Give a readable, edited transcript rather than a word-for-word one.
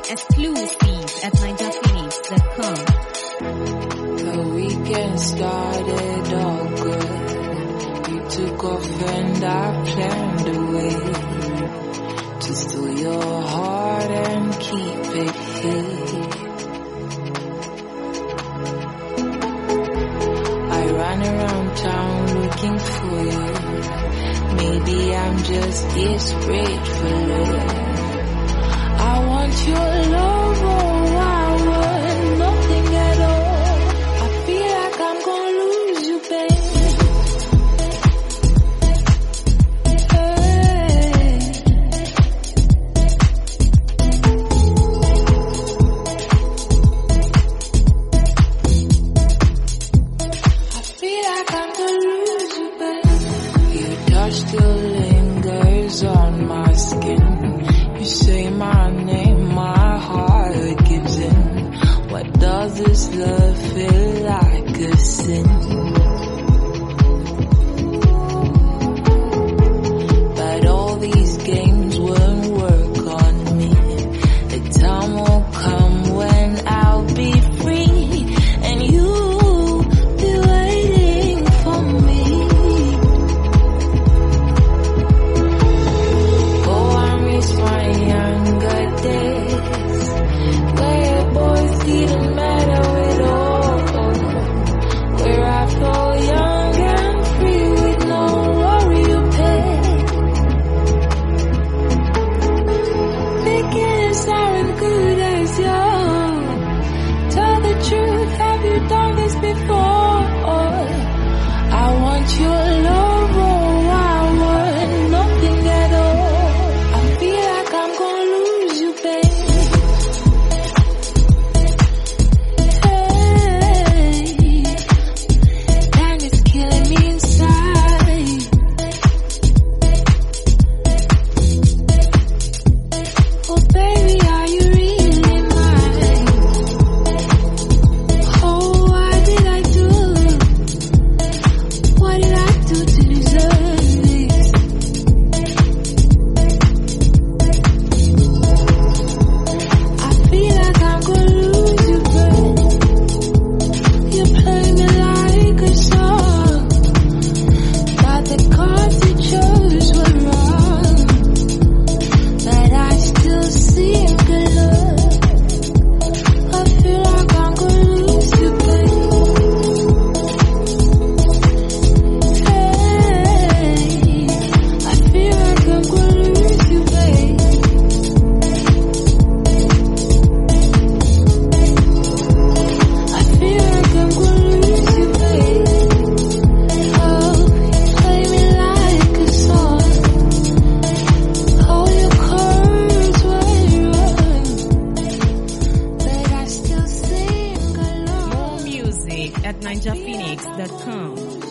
Exclusive at NinjaPhoenix.com. The weekend started all good. You took off and I planned a way to steal your heart and keep it here. I ran around town looking for you. Maybe I'm just desperate for love. I want your love, oh, I want nothing at all. I feel like I'm gonna lose you, babe. I feel like I'm gonna lose you, babe. Your touch still lingers on my skin. You say my name, my heart gives in. What does this love feel like a sin? But all these games won't work on me. The time will come when I'll be free, and you'll be waiting for me. Oh, I miss my younger days, where boys didn't matter at all, where I felt young and free with no worry or pain. Thinking aren't good as you. Tell the truth, have you done this before? I want your love, oh, I want nothing at all. I feel like I'm gonna lose you, babe. Hey, and it's killing me inside. Oh, baby, are you really mine? Oh, what did I do? What did I do to deserve this? I feel like I'm gonna lose you, babe. You play me like a song, but the cards you chose were wrong. But I still sing alone. I feel like I'm gonna lose you, babe. Hey, I feel like I'm gonna lose you, babe. I feel like I'm gonna lose you, babe. Oh, you play me like a song. All your chords were wrong, but I still sing along. More music at NinjaPhoenix.com.